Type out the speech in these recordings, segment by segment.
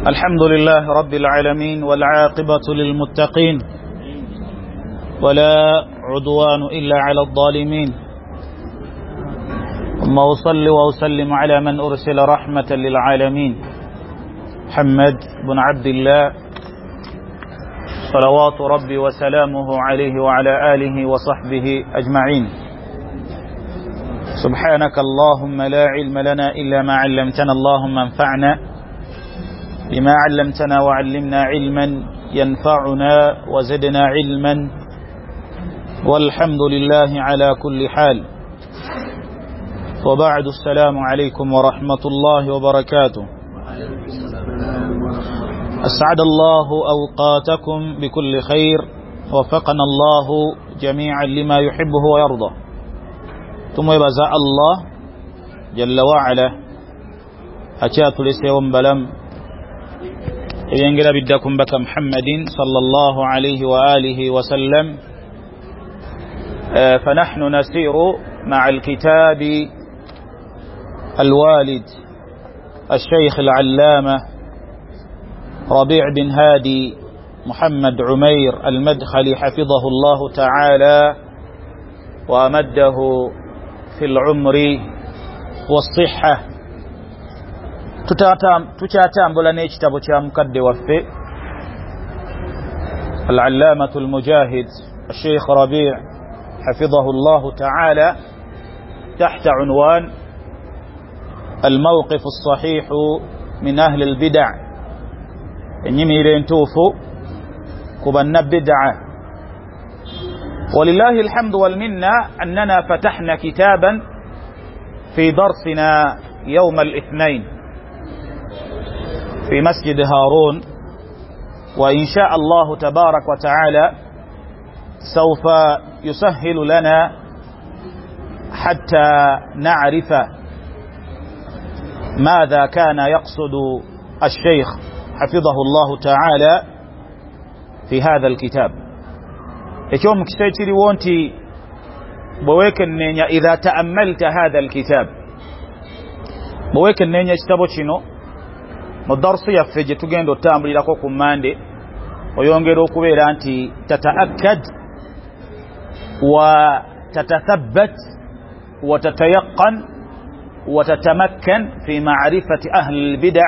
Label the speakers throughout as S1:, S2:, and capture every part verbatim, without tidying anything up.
S1: الحمد لله رب العالمين والعاقبة للمتقين ولا عدوان إلا على الظالمين، ثم أصلي وأسلم على من أرسل رحمة للعالمين محمد بن عبد الله صلوات ربي وسلامه عليه وعلى آله وصحبه أجمعين. سبحانك اللهم لا علم لنا إلا ما علمتنا، اللهم انفعنا بما علمتنا وعلمنا علما ينفعنا وزدنا علما، والحمد لله على كل حال. وبعد، السلام عليكم ورحمة الله وبركاته. أسعد الله أوقاتكم بكل خير، وفقنا الله جميعا لما يحبه ويرضى. ثم يبزع الله جل وعلا أشات لسيوم بلم ينقل بدكم بك محمد صلى الله عليه وآله وسلم. فنحن نسير مع الكتاب الوالد الشيخ العلامة ربيع بن هادي محمد عمير المدخلي حفظه الله تعالى وأمده في العمر والصحة. تتاتام بلاني كتاب مكد وفي العلامة المجاهد الشيخ ربيع حفظه الله تعالى تحت عنوان الموقف الصحيح من أهل البدع. نميرين توفو كبن بدعة. ولله الحمد والمنة أننا فتحنا كتابا في درسنا يوم الاثنين في مسجد هارون، وإن شاء الله تبارك وتعالى سوف يسهل لنا حتى نعرف ماذا كان يقصد الشيخ حفظه الله تعالى في هذا الكتاب. يوم كسيتي وانتي بويك النينيا إذا تأملت هذا الكتاب بويك النينيا اشتبو شنو مدرس يفجي تجين دو تامري لكو كماندي ويونغيرو كويرا أنتي تتأكد وتتثبت وتتيقن وتتمكن في معرفة أهل البدع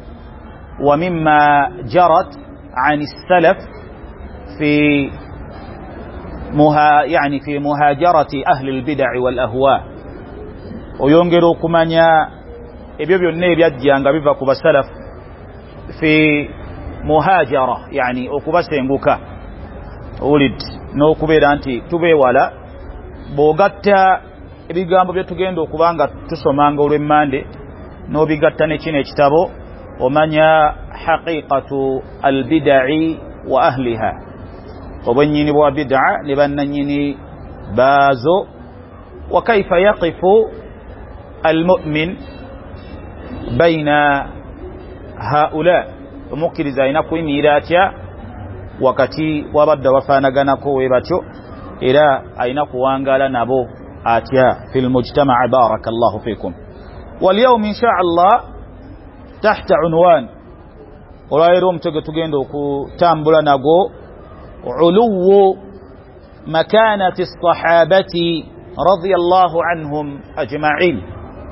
S1: ومما جرت عن السلف في مها يعني في مهاجرة أهل البدع والأهواء. ويونغيرو كمانيا إبيبيو النيب يجيانغ بيبا كوبا السلف في مهاجرة يعني أكوبا سينغوكا ولد no kubera nti tube wala bogatta ebigambo bye tugenda okubanga tusomanga olw'emmande no bigatta ne kino ekitabo omanya haqiqatu albid'i wa ahliha, obwennyini bwa bid'a ne bannanyini baazo, wa kaifa yaqifu almu'min baina haula, omukkiriza alina kuyimirira atya wakati wabadda wafaanaganako we batyo era alina kuwangala nabo atya fil mujtama'. barakallahu fikum. walyawm insha Allah tahta unwan olwairo mutege tugenda okutambula nago uluwu makanati as-sahabati radiyallahu anhum ajma'in.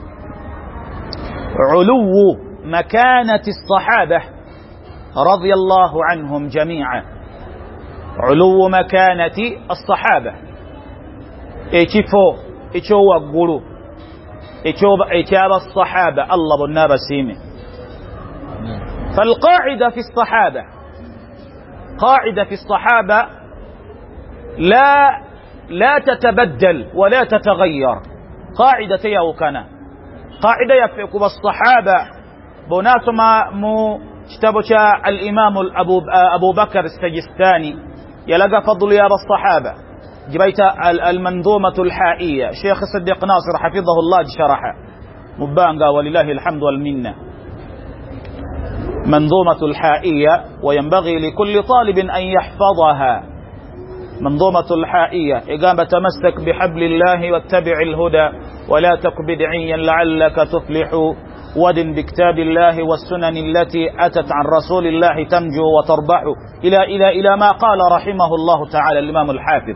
S1: uluwu makanati as-sahabah رضي الله عنهم جميعا. علو مكانة الصحابة ايشفو ايشو وقلو ايشاب الصحابة الله بالنار سيمي. فالقاعدة في الصحابة قاعدة في الصحابة لا لا تتبدل ولا تتغير. قاعدة يوكنا قاعدة يفيك بالصحابة بناس ما مو كتاب الإمام أبو, أبو بكر السجستاني يلقى فضل يا الصحابة جبيت المنظومة الحائية شيخ صديق ناصر حفظه الله شرحه مبانغا ولله الحمد والمنة. منظومة الحائية وينبغي لكل طالب أن يحفظها. منظومة الحائية إقامة تمسك بحبل الله واتبع الهدى ولا تك بدعيا لعلك تفلح ودن بكتاب الله والسنن التي أتت عن رسول الله تنجو وتربح إلى إلى إلى ما قال رحمه الله تعالى الإمام الحافظ.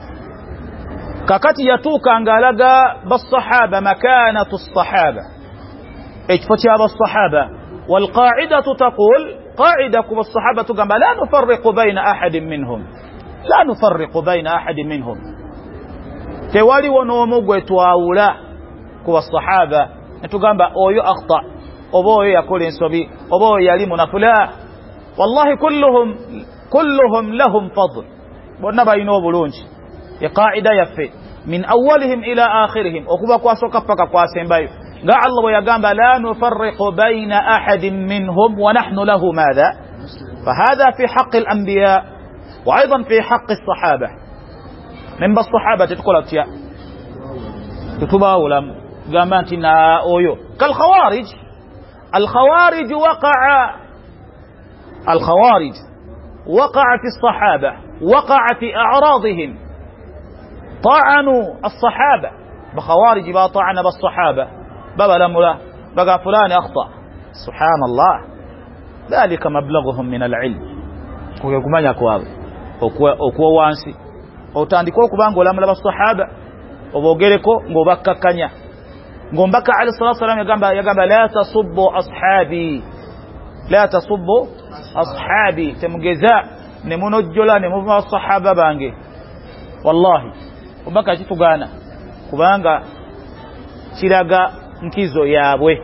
S1: ككتي يتوك أنقالقا بالصحابة مكانة الصحابة اجفتها بالصحابة. والقاعدة تقول قاعدة بالصحابة كما لا نفرق بين أحد منهم لا نفرق بين أحد منهم توالي ونومو تواولا كوالصحابة نتقنبا أويو أخطأ أبوه يقول إنسوبي أبوه يليمنا فلا والله كلهم كلهم لهم فضل ونبا ينوبو لونج قاعدة يفي من أولهم إلى آخرهم وكبا كواسو كفاك كواسين بايو قال الله ويقام لا نفرق بين أحد منهم ونحن له ماذا؟ فهذا في حق الأنبياء وأيضا في حق الصحابة. من بالصحابة تقول أتيا تتباولا قاماتنا أويو كالخوارج. الخوارج وقع الخوارج وقع في الصحابة وقع في أعراضهم طعنوا الصحابة بخوارج با طعن بالصحابة بابا لملا بقى فلان أخطأ سبحان الله ذلك مبلغهم من العلم ويقومanya kwawe okuwa wansi otandika okubanga olamula basahaba obogereko ngobakkakanya ngombaka ali sallallahu alayhi wasallam yagamba yagamba la tasubbu ashabi la tasubbu ashabi temugeza ne munojjola ne muva basahaba bange wallahi ombaka kitugana kubanga kiraga nkizo yabwe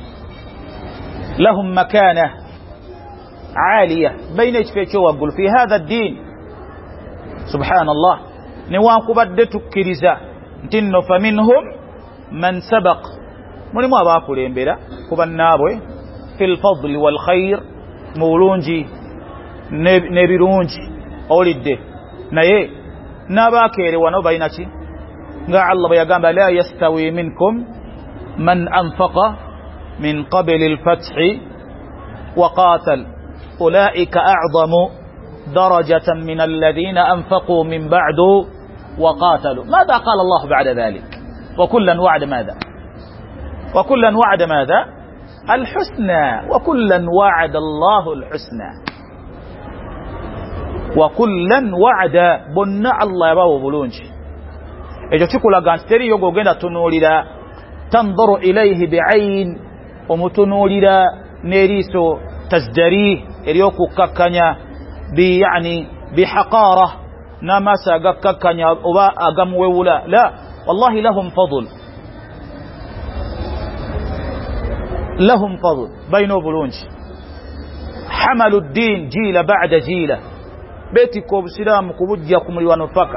S1: لهم مكانة عالية بين اجفيتشو وقل في هذا الدين سبحان الله نوان قبدتك كرزا انتنو فمنهم من سبق من ما باكو لينبلا قبنابوي في الفضل والخير مولونجي نبيرونجي أولده نيه نباكيري ونبينتي قال الله بيقام لا يستوي منكم من أنفق من قبل الفتح وقاتل أولئك أعظم درجة من الذين أنفقوا من بعد وقاتلوا. ماذا قال الله بعد ذلك؟ وكلا وعد ماذا؟ وكلا وعد ماذا؟ الحسنى. وكلا وعد الله الحسنى. وكلا وعد بنع الله يباو بلونج إذا تقول لغانستري يوغو غندا تنولي تنظر إليه بعين ومتنولي نيريسو تزدريه إليوكو كاكانيا يعني بحقارة نمسا كاكانيا أغم وولا لا والله لهم فضل لهم فضل بينو بلونج حملوا الدين جيل بعد جيل بيتكو بسلام كبجيكم لونفكا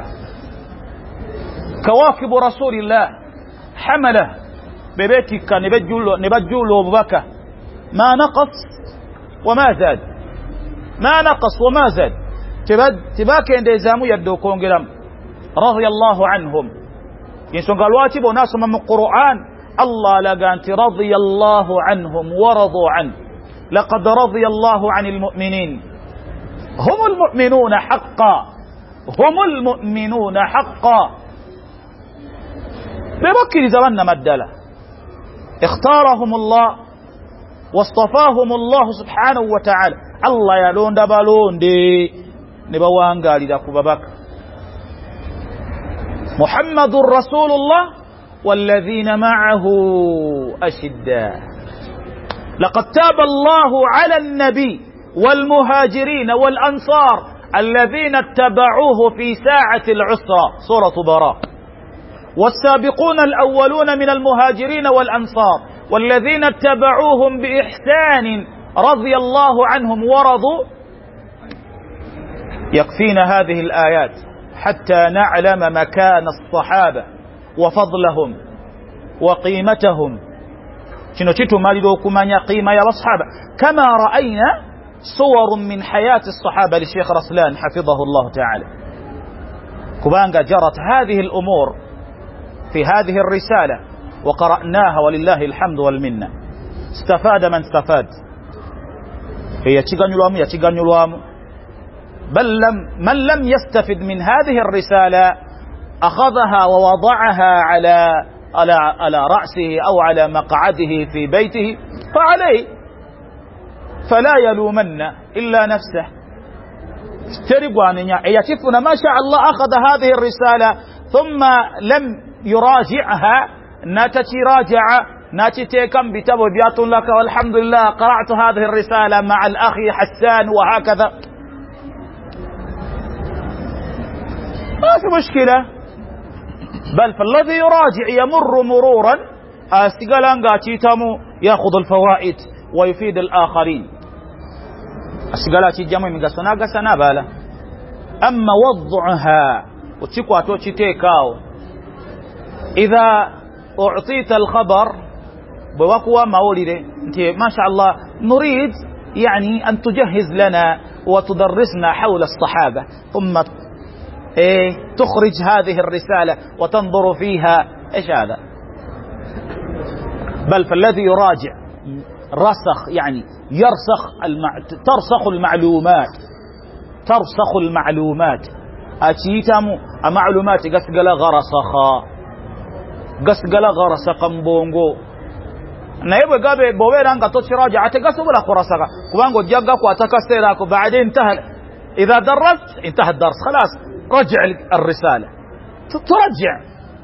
S1: كواكب رسول الله حمله ببيتك نبجول وبكى ما نقص وما زاد ما نقص وما زاد تباكي عند إزامو يدو كونجرام رضي الله عنهم ينسون قالوا واتبوا ناس من القرآن الله لقانت رضي الله عنهم ورضوا عنه لقد رضي الله عن المؤمنين هم المؤمنون حقا هم المؤمنون حقا ببكر زماننا مدلة اختارهم الله واصطفاهم الله سبحانه وتعالى الله يلون دبالون دي نبوان قال لك ببك محمد رسول الله والذين معه أشداء لقد تاب الله على النبي والمهاجرين والأنصار الذين اتبعوه في ساعة العسرة سورة براء والسابقون الأولون من المهاجرين والأنصار والذين اتبعوهم بإحسان رضي الله عنهم ورضوا. يكفينا هذه الآيات حتى نعلم مكان الصحابة وفضلهم وقيمتهم شنو تشتو مالدو كمانيا قيمة يا أصحابه كما رأينا صور من حياة الصحابة للشيخ رسلان حفظه الله تعالى كبانجا جرت هذه الأمور في هذه الرسالة وقرأناها ولله الحمد والمنة. استفاد من استفاد هي تشغنوا يا تشغنوا بل لم من لم يستفد من هذه الرسالة أخذها ووضعها على على على رأسه أو على مقعده في بيته فعليه، فلا يلومن إلا نفسه. تربوانيا يتفنا ما شاء الله أخذ هذه الرسالة ثم لم يراجعها، ناتي راجع ناتي تيكم بتبو بيات لك والحمد لله قرأت هذه الرسالة مع الأخ حسان وهكذا، ما في مشكلة. بل فالذي يراجع يمر مرورا استقلانغا تيتامو يأخذ الفوائد ويفيد الآخرين. استقلاتي جمع من قصنا قصنا بالا. أما وضعها وتشكوا توتشي تيكاو، إذا أعطيت الخبر بوقوة مولده انت ما شاء الله نريد يعني أن تجهز لنا وتدرسنا حول الصحابة، ثم إيه تخرج هذه الرسالة وتنظر فيها، إيش هذا؟ بل فالذي يراجع رسخ يعني يرسخ المع... ترسخ المعلومات ترسخ المعلومات أتيتمو المعلومات قسقلا غرسخا قسقلا غرسخا بونغو نايبو غابي بوبيران كتو تراجع اتقسو بلا غرسخا كوانغو جاغا كو اتكسيراكو بعدين انتهى. إذا درست انتهى الدرس خلاص، رجع الرسالة ترجع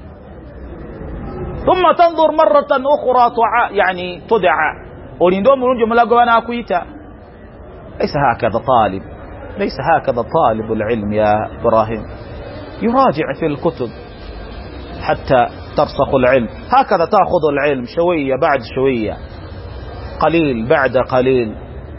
S1: ثم تنظر مرة أخرى تع... يعني تدعى ولندوم نرجو ملاقوانا كويتا. ليس هكذا طالب ليس هكذا طالب العلم يا إبراهيم، يراجع في الكتب حتى ترسخ العلم. هكذا تأخذ العلم شوية بعد شوية، قليل بعد قليل.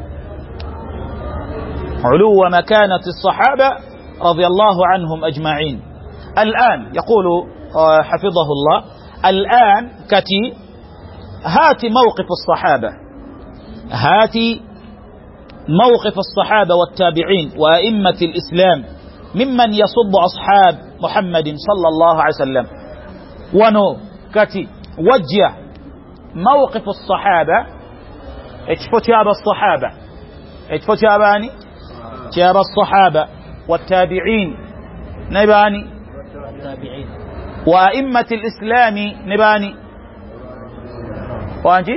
S1: علو مكانة الصحابة رضي الله عنهم أجمعين. الآن يقول حفظه الله الآن كتي هات موقف الصحابة، هات موقف الصحابة والتابعين وأئمة الإسلام ممن يصب أصحاب محمد صلى الله عليه وسلم، ونو كتي وجه موقف الصحابة. اتفو تياب الصحابة اتفو تياباني تياب الصحابة والتابعين نباني وأئمة الإسلام نباني وانجي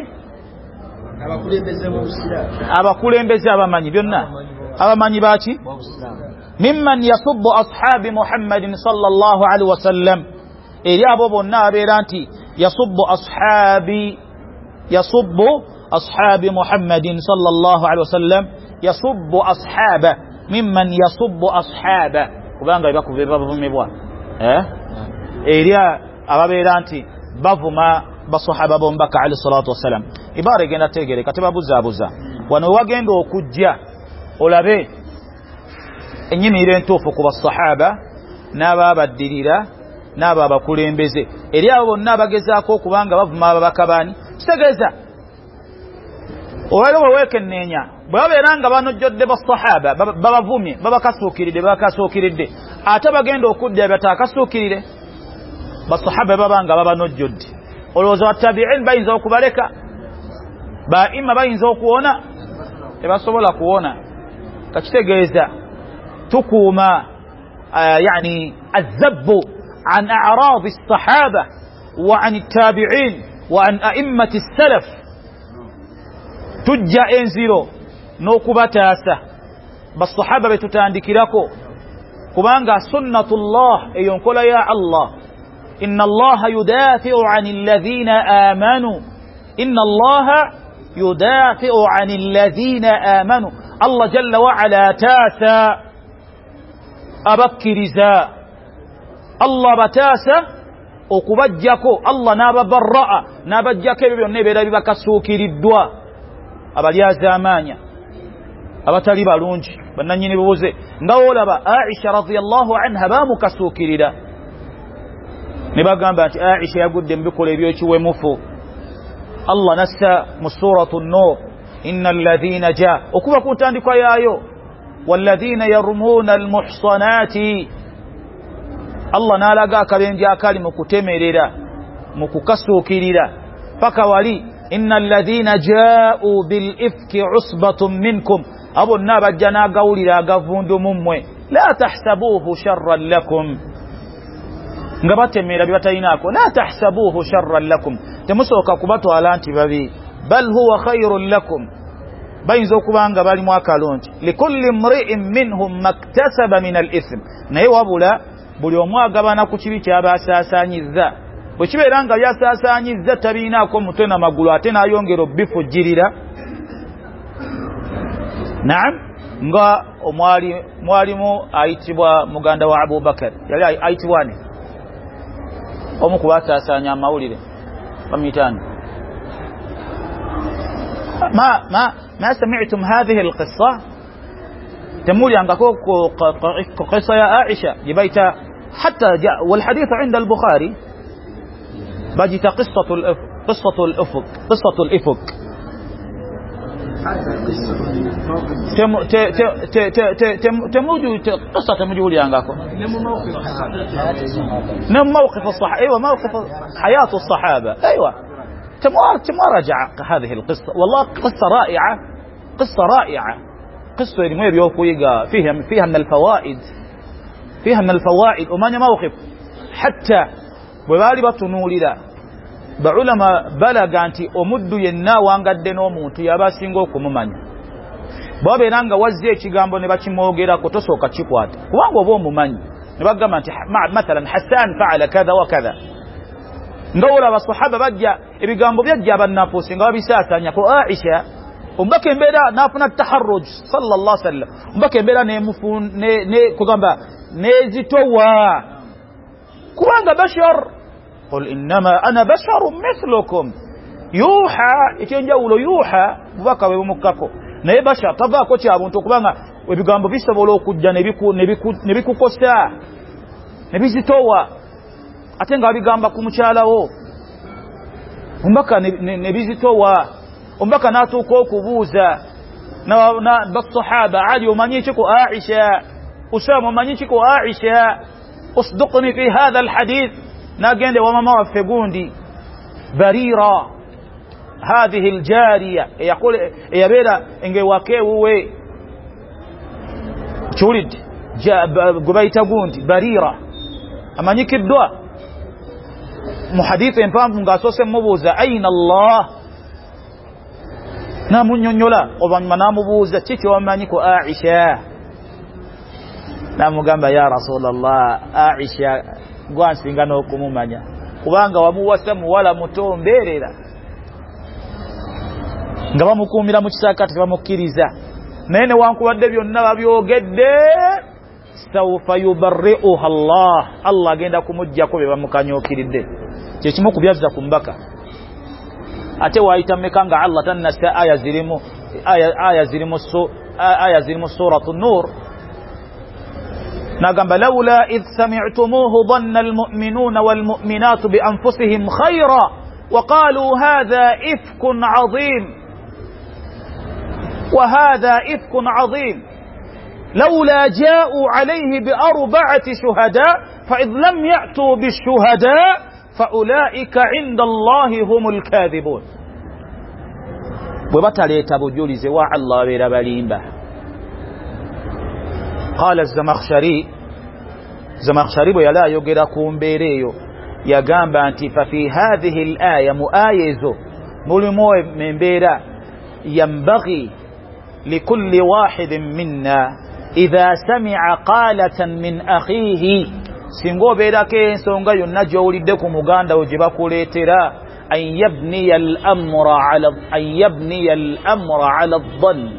S1: أبا كولين بزي أبا ماني بيونا أبا ماني باتي ممن يصب أصحاب محمد صلى الله عليه وسلم. إلي أبو بنا بيرانتي يصب أصحابي يصب أصحاب محمد صلى الله عليه وسلم، يصب أصحابه ممن يصب أصحابه وبانغا يبقوا في بابا ميبوا اه إليا أبا بيرانتي بابو ما بصحابة بمبك عليه الصلاة والسلام إبارة جنة تيجري كتبا بوزا بوزا ونواجين دو كجيا ولابي إني ميرين توفقوا بالصحابة نابا بالدليلة نابا بكولين بيزي إليا أبو نابا جزاكو كبانغا بابو ما بابا كباني سجزا ولو ويكن نينيا بابا يرانغا بانو جود بالصحابة بابا فومي بابا كسوكيري دي بابا كسوكيري دي أتبا جندو كودي بتا كسوكيري دي بالصحابة بابا نغا بابا نجود ولوزو التابعين باين زو كباليكا با إما باين زو كوونا إبا سبولا كوونا كتشتغيزا تكوما آه يعني الذب عن أعراض الصحابة وعن التابعين وعن أئمة السلف تجا انزيرو نوكبتاسا بالصحابة بتتاندك لكو كبانغا سنة الله ايون كلا يا الله إن الله يدافع عن الذين آمنوا إن الله يدافع عن الذين آمنوا. الله جل وعلا تاسا أبكرزا الله بتاسا وكبجكو الله ناب برأ نابجك بيوني بيبا كسوكي ردوا أباليا زامانيا أبتالي بالونج بنانيني بوزي نقول أبا عائشة رضي الله عنها بامو كسوكي ردا نبقى بانت عائشة يقول دنبكو لبيوتي ومفو الله نسى مسورة النور إن الذين جاء وكما كنت عندك يا أيو والذين يرمون المحصنات الله نالا كبين جاء كلمة كتمي ردا مكسوكي ردا فكوالي إن الذين جاءوا بالإفك عصبة منكم أبو النابا جنا قولي لا قفون دمومي لا تحسبوه شرا لكم nga batemera bibatayinaako la tahsabuhu sharran lakum temusooka kubatwala nti babi bal huwa khairun lakum bayinza okubanga balimu akalungi likulli mri'in minhum maktasaba min al-ithm naye wabula buli omu agabana ku kibi ky'abasaasaanyizza bwe kibeera nga byasaasaanyizza tabiinaako mutwe na magulu ate n'ayongera obbifujjirira naam nga omwali mwalimu ayitibwa muganda wa Abubakar yali ayitibwa ani omu ku basaasaanya amawulire bamuyitani ما ما ما سمعتم هذه القصة تمولي عن قصة يا عائشة جبيت حتى جاء والحديث عند البخاري بجت قصة الأفق قصة الأفق قصة الإفك تم ت ت ت ت تموجو قصة تموجو لي عنكم نم موقف الصحابة أيوة موقف حياة الصحابة أيوة تمراجع هذه القصة والله قصة رائعة قصة رائعة قصة يمير يوفيقا فيها فيها من الفوائد فيها من الفوائد وما موقف حتى ببالبة نولي بعلماء بلغ أنتي أمد ينا وانقدنو موتو ياباسينغو كمماني بابي نانغا وزيه چيغامبو نباچي موغيرا كتوسو كتشيكوات وانغو بو مماني نبقى مثلا حسان فعل كذا وكذا ngawula basahaba bajja ebigambo byajja abannafusi nga babisasanya ko Aisha umbake mbera nafuna taharruj sallallahu alaihi wasallam umbake mbera ne mufun ne ne kugamba nezitowa kubanga bashar qul inma ana basharun mithlukum yuha ekenjawulo yuha bubaka we mukako naye bashar tava ko kyabuntu kubanga ebigambo bisobola okujja nebiku nebikukosta nebizitowa atenga bigamba ku mukyalawo umbaka nebizitowa umbaka natuuka okubuuza na na basahaba ali omanyi kiko Aisha Usama omanyi kiko Aisha usduqni fi hadha alhadith nagende wa mama waffe gundi Barira hadhihi aljariya yaqul yabera inge wakewe chulid gubaita gundi Barira amanyi kidwa muhadith empamvu ngasose mubuuza aina Allah namunyonyola obanyuma namubuuza kiki wamanyi ko Aisha namugamba ya Rasulullah Aisha gwansinga n'okumumanya kubanga wamuwasa muwala muto mberera nga bamukuumira mu kisakati bamukkiriza naye newankubadde byonna babyogedde sawfa yubarri'uha Allah Allah agenda kumujjako be bamukanyokiridde kyekimu kubyazza kumbaka ate waayita mmekanga Allah tannasa aya zirimu aya aya zirimu su aya zirimu suratu nur nagamba laula id sami'tumuhu dhanna almu'minuna walmu'minatu bi anfusihim khayra wa qalu hadha ifkun 'azim wa hadha ifkun 'azim لولا جاءوا عليه بأربعة شهداء فإذ لم يأتوا بالشهداء فأولئك عند الله هم الكاذبون وبطلت بجولز وع الله بربالين به قال الزمخشري زمخشري ويلا يقركم بيريو يقام بانتي ففي هذه الآية مؤايزو ملمو من بيرا ينبغي لكل واحد منا إذا سمع قالة من أخيه سنغو بيداكي سنغا ينجو لدكم مغاندا وجباكو ليترا أن يبني الأمر على أن يبني الأمر على الظن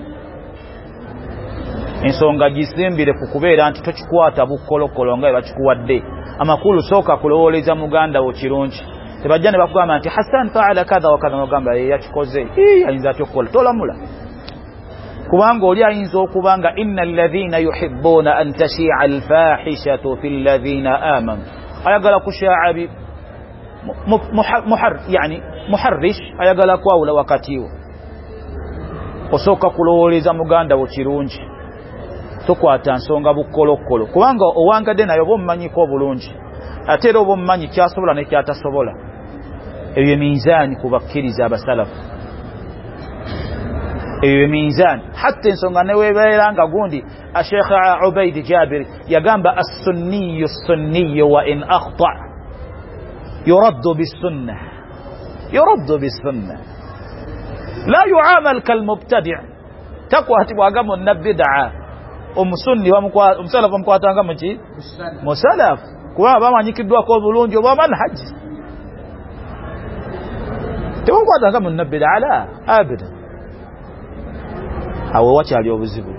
S1: إن سنغا جسلم بيدكوكوبيدا أنت تشكواتا بكولوكولو نغا يبachikuwadde amakulu soka kulowoleza muganda wokirungi tebajjane bakugamba nti Hassan faala kadha wa kadha mugamba yakikoze ayinza atyokola tolamula kubanga oli ayinza okubanga innal ladhina yuhibbuna an tashi'a alfahishatu fil ladhina amanu ayagala kushaabi muhar yani muharrish ayagala kwawula wakatiwo osoka kulowoleza muganda wo kirungi tokwata nsonga bukolokolo kubanga owangadde nayo bommanyiko bulungi ate ero bommanyi kyasobola ne kyatasobola ebyo mizani kubakkiriza abasalafu eyo mizan hatta nsonga newebeera nga gundi Sheikh Ubaid Jabir yagamba as-sunniyu as-sunniyu wa in akhta يرد بالسنة يرد بالسنة لا يعامل كالمبتدع تقوى تبغى النبدع أم سني ومسلف ومقاتل كمجي مسلف كوا بما نيكدوا كو بلونجي وما منهج تبغى مقاتل كم النبدع لا أبدا أو واتش عليه بزبو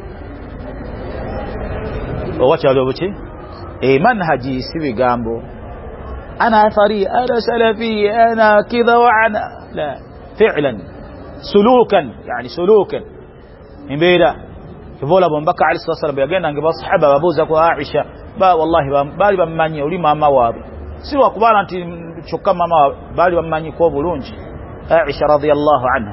S1: واتش عليه بشي إيه منهجي سبي جامبو أنا فري أنا سلفي أنا كذا وأنا لا فعلا سلوكا يعني سلوكا من بيدا يقول أبو بكر عليه الصلاة والسلام بيجينا عند الصحابة أبو زكو عائشة با والله بالي بماني ولي ما ما واب سوى قبال أنت شكما ما بالي بماني كوبولونج عائشة رضي الله عنها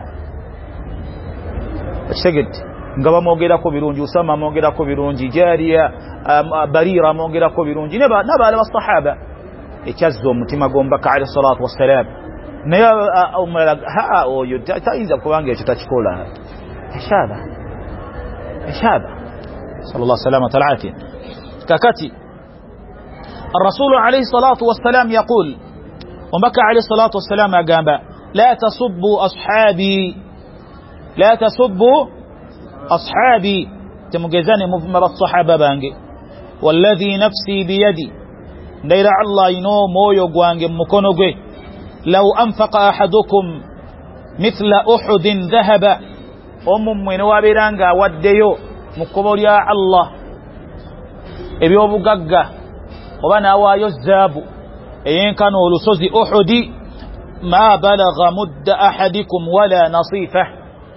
S1: اشتقد ngaba mogera ko birungi usama mogera ko birungi jariya barira mogera ko birungi naba naba ala sahaba ekazzo mutima gomba ka ali salatu wassalam naye umala ha oyo taiza kubanga ekyo takikola eshaba eshaba sallallahu salama talati kakati الرسول عليه الصلاة والسلام يقول ومكة عليه الصلاة والسلام أقام لا تصبوا أصحابي لا تصبوا أصحابي تمجزاني مفمر الصحابة بانجي والذي نفسي بيدي دير الله ينو مويو بانجي مكونوغي لو أنفق أحدكم مثل أحد ذهب أم من وابرانغا وديو مكبر يا الله إبيو بغغا وبنا ويزاب إن كانوا لصوزي أحدي ما بلغ مد أحدكم ولا نصيفه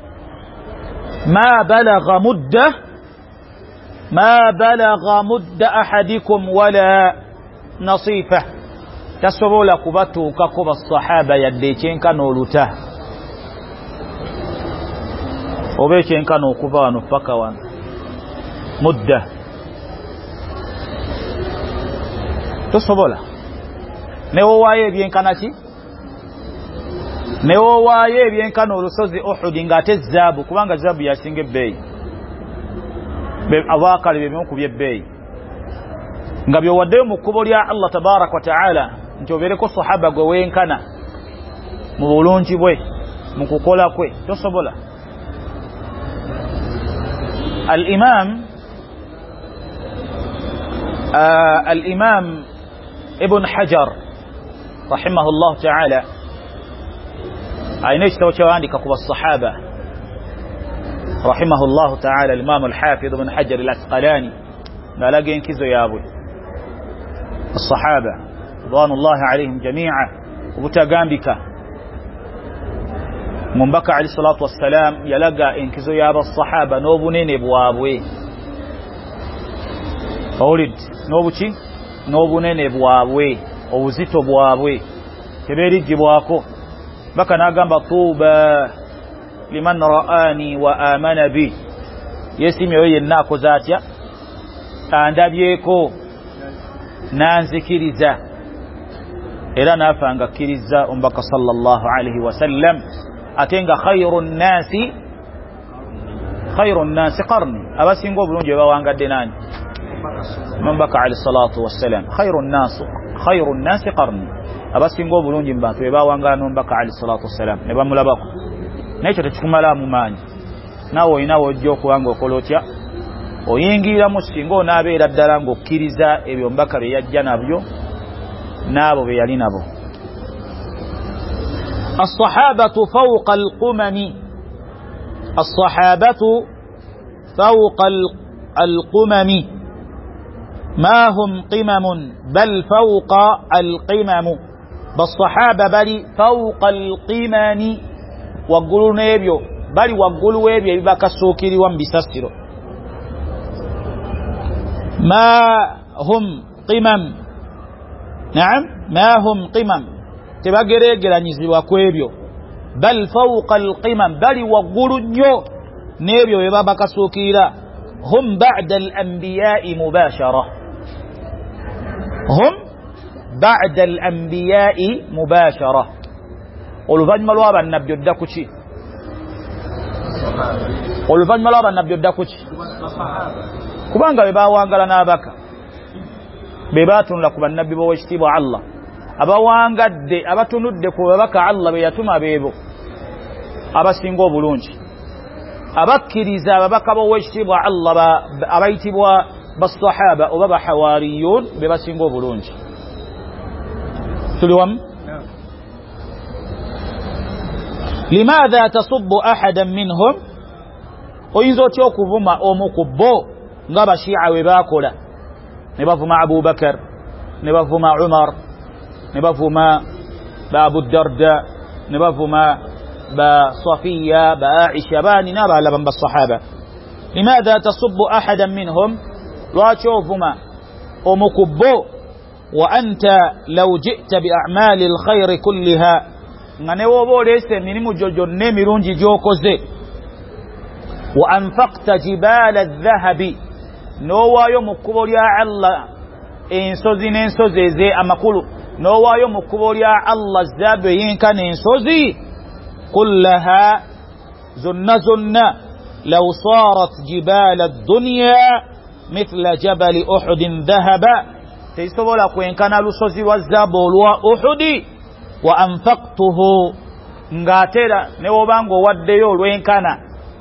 S1: ما بلغ مدة ما بلغ مد أحدكم ولا نصيفه تسبوا لكبتوا ككب الصحابة يديكين كانوا لته وبيكين كانوا كبان فكوان مدة تسبوا له نوواye bien kanaki newowaye byenkana olusozi Uhud ngate zaabu kubanga zaabu yasinga ebbeeyi be abakali bye ku byebbeeyi nga byo wadde mu kubo lya Allah tabarak wa taala nti obereko sahaba gwe wenkana mu bulungi bwe mu kukola kwe tosobola al-imam al-imam ibn Hajar rahimahullah taala أين يستوى عندك كوب الصحابة رحمه الله تعالى الإمام الحافظ بن حجر الأسقلاني ما لقي ينكزوا يا أبوي الصحابة رضوان الله عليهم جميعا وبتقام بك من بكى عليه الصلاة والسلام يلقى ينكزوا يا أبو الصحابة نوبنين بوابوي أولد نوبتي نوبنين بوابوي وزيتو بوابوي تبيري جبواكو baka nagamba tuba liman raani wa amana bi yesimyo yenna akozatya andabyeko nanzikiriza era nafanga kiriza umbaka sallallahu alayhi wa sallam atenga khayrun nasi khayrun nasi qarni abasingo bulungi bawangadde nani umbaka alayhi salatu wassalam khayrun nas khayrun nasi qarni abasinga obulungi mbantu ebawangala nombaka ali salatu wassalam ne bamulabako nekyo tekikumala mu manyi nawe olinawo ojja okuwanga okola otya oyingira mu singa onaabeera ddala ng'okkiriza ebyo mbaka bye yajja nabyo n'abo be yali nabo as-sahabatu fawqa al-qumami as-sahabatu fawqa al-qumami ما هم قمم بل فوق القمم بالصحابة بل فوق القمم وقلوا نيبيو بل وقلوا نيبيو يبقى السوكري وانبساسرو ما هم قمم نعم ما هم قمم تبقى رجل نزلوا كويبيو بل فوق القمم بل وقلوا نيبيو يبقى السوكري هم بعد الأنبياء مباشرة هم بعد الأنبياء مباشرة قولوا فاجمل وابا النبي الدكوشي قولوا فاجمل وابا النبي الدكوشي كبانغا بباوانغا لنا بكا بباتون لكم النبي بوشتيب الله abawangadde abatunudde ku babaka Allah be yatuma beebo abasinga obulungi abakkiriza ababaka b'owekitiibwa Allah abayitibwa basahaba oba bahawariyun be basinga obulungi tuli wamu limadha tasubbu ahadan minhum oyinza otya okuvuma omu ku bo ng'abashiica we baakola ne bavuma Abubakar ne bavuma Umar ne bavuma ba Abu Darda ne bavuma ba Safiya ba Aisha baani n'abalala ba sahaba limadha tasubbu ahadan minhum lwaki ovuma omu ku bo wa anta law ji'ta bi a'mali alkhayri kulliha nga ne woba oleese emirimu gyo gyonna emirungi gy'okoze wa anfaqta jibaala adh-dhahabi n'owaayo mu kkubo lya Allah ensozi n'ensozi eze amakulu n'owaayo mu kkubo lya Allah zaabu eyenkana ensozi kullaha zonna zonna law saarat jibaala ad-dunya mithla jabali uhudin dhahaba tezisobola kwenkana lusozi lwa zaabu olwa Uhudi wa anfaqtuhu ng'atera ne wobanga owaddeyo olwenkana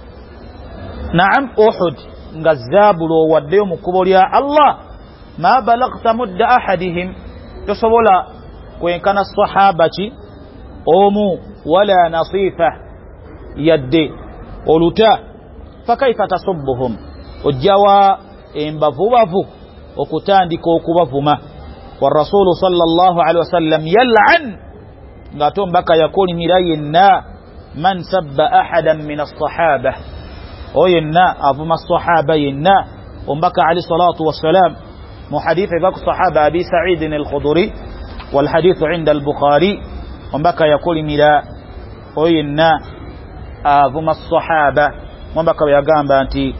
S1: naam Uhud nga zaabu lwowaddeyo mu kkubo lya Allah ma balagta mudda ahadihim tosobola kwenkana sahaba ki omu wala nasifa yadde oluta fakaifa tasubbuhum ojjawa embavubavu okutandika okubavuma wa rasulu sallallahu alaihi wasallam yal'an ng'ate omubaka yakolimira yenna man sabba ahadan min as-sahaba o yenna avuma as-sahaba yenna omubaka alayhi salatu wassalam mu hadith evaku sahaba abi Sa'id al-Khudri wal hadith inda al-Bukhari omubaka yakolimira o yenna avuma as-sahaba omubaka yagamba nti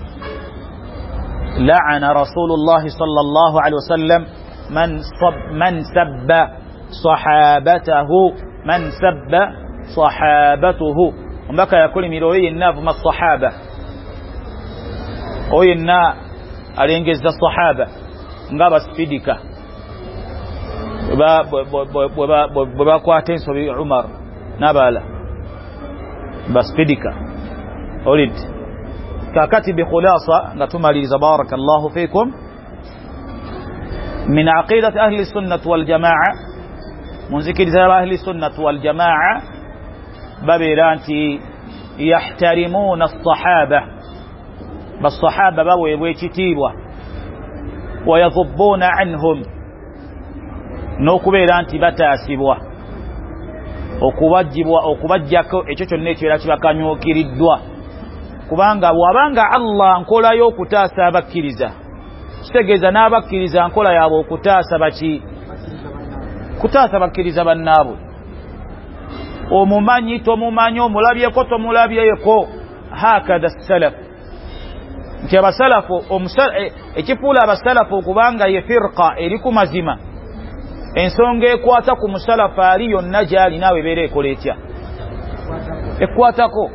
S1: la'ana rasulullah sallallahu alaihi wasallam man sab man sabba sahabatahu man sabba sahabatuhu omubaka yakolimira oyo yenna avuma as-sahaba oyo yenna alengeza sahaba ng'abasipidika bwe bakwata ensobi Umar n'abalala basipidika olid kakati bikhulasa nga tumaliriza barakallahu fikum min aqidati ahli sunnah wal jamaa munzikiriza ahli sunnah wal jamaa babeera nti yahtarimuna as-sahaba basahaba baweebwa ekitiibwa wayadhubbuna anhum n'okubeera nti bataasibwa okubajjibwa okubajjako ekyo kyonna ekibeera kibakanyukiriddwa kubanga bw'abanga Allah nkolayo okutaasa abakkiriza kitegeeza n'abakkiriza nkola yaabwe okutaasa baki kutaasa bakkiriza bannaabwe omumanyi tomumanyi omulabyeko tomulabyeko hakadha salaf nti abasalafu ekifuula abasalafu okubanga ye firqa eri ku mazima ensonga ekwata ku musalafu ali yonna gyali naawe ebeera ekola etya ekwatako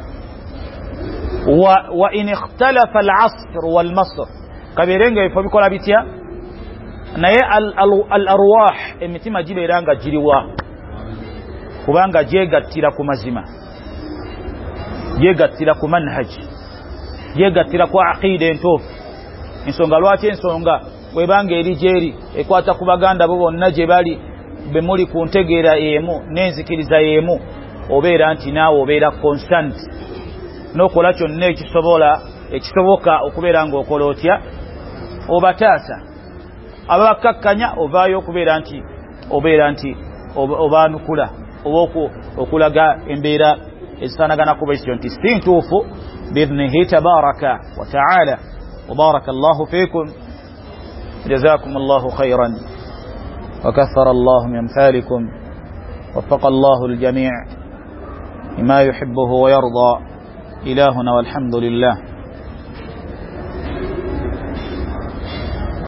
S1: wa, wa in ikhtalafa al-asr wal-masr kabeere nga ebifo bikola bitya naye al-arwah emitima gibeera nga giriwa kubanga gyegattira ku mazima gyegattira ku manhaji gyegattira ku aqida entuufu ensonga lwaki ensonga bwebanga eri gyeri ekwata ku baganda bo bonna gye bali be muli ku ntegeera emu n'enzikiriza y'emu obeera nti naawe obeera constant n'okola kyonna ekisobola ekisoboka okubeera ng'okola otya obataasa ababakkakkanya ovaayo okubeera nti obeera nti obaanukula oba okulaga embeera ezifaanagana kuba ekityo nti si ntuufu biidhnihi tabaraka wa taala وبارك الله فيكم جزاكم الله خيرا وكثر الله من أمثالكم وفق الله الجميع لما يحبه ويرضى إلهنا والحمد لله